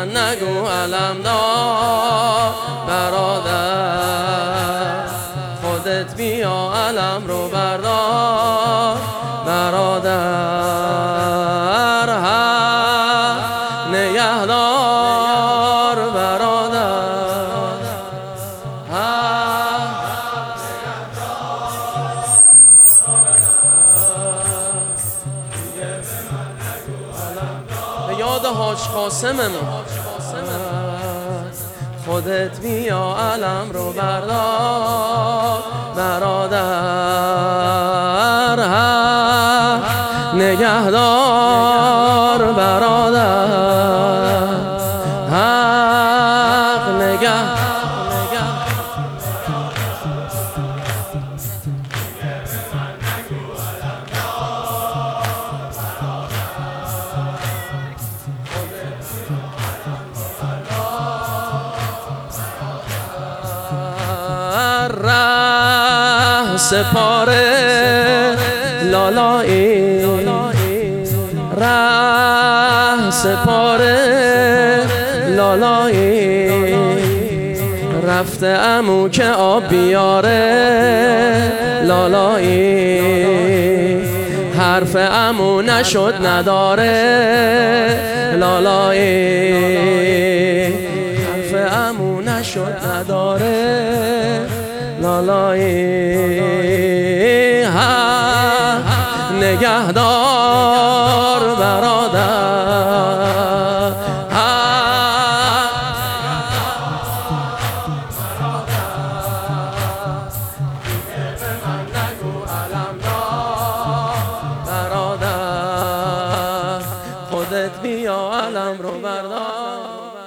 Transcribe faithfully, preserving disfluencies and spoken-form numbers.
من نگو علم دار برادر، خودت بیا علم رو بردار برادر، حق نگهدار برادر، حق به یاد حاج قاسممون خودت بیا علم رو بردار برادر، حق نگهدار برادر، حق نگه ره سپاره لالایی، ره سپاره لالایی، رفته عمو که آب بیاره لالایی، حرف عمو نشد نداره لالایی، حرف عمو نشد نداره لالایی، حق نگهدار برادر، حق نگو علم دار برادر، خودت بیا علم رو بردار.